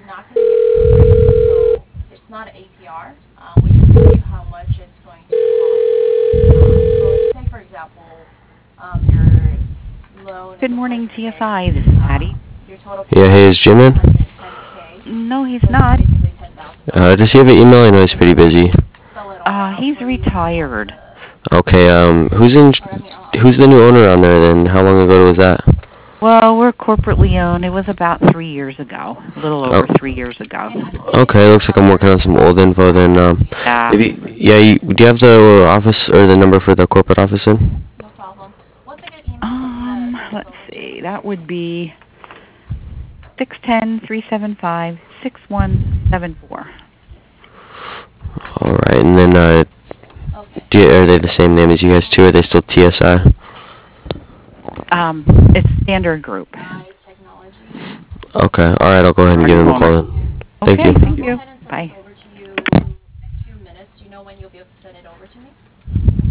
not going to give you a rate, so it's not an APR. We just tell you how much it's going to cost. So let's say, for example, your loan Good is going morning, to pay TSI. This is Patty. your total Yeah, payment hey, is is Jim in? 110K. No, he's So it's not. basically $10,000. Does he have an email? I know he's pretty busy. Spell it all out He's for you if you want retired. to. Okay, who's the new owner on there then? How long ago was that? Well, we're corporately owned. It was about 3 years ago, a little Oh, over 3 years ago. okay, looks like I'm working on some old info then. Yeah. Maybe, yeah, do you have the office or the number for the corporate office then? No problem. What's a good email for me to send this Let's over to? see. That would be 610-375-6174. Alright, and then, Okay. are they the same name as you guys too? Or are they still TSI? It's Standard Group. Technology. Okay, alright, I'll go ahead and give him a call then. Thank Okay, you. thank I'll go you. ahead and send Bye. this over to you in a few minutes. Do you know when you'll be able to send it over to me?